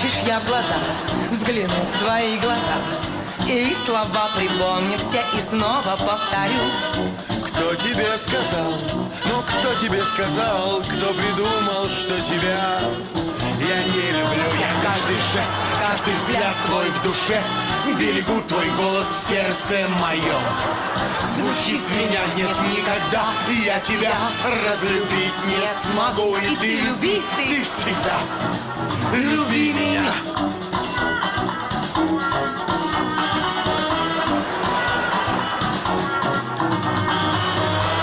Хочешь, я в глаза взгляну в твои глаза, и слова припомню все и снова повторю. Кто тебе сказал, ну кто тебе сказал, кто придумал, что тебя я не люблю? Я каждый жест, каждый взгляд твой в душе, берегу твой голос в сердце моем. Звучит с меня нет никогда, и я тебя разлюбить не смогу. И ты люби, ты всегда люби меня.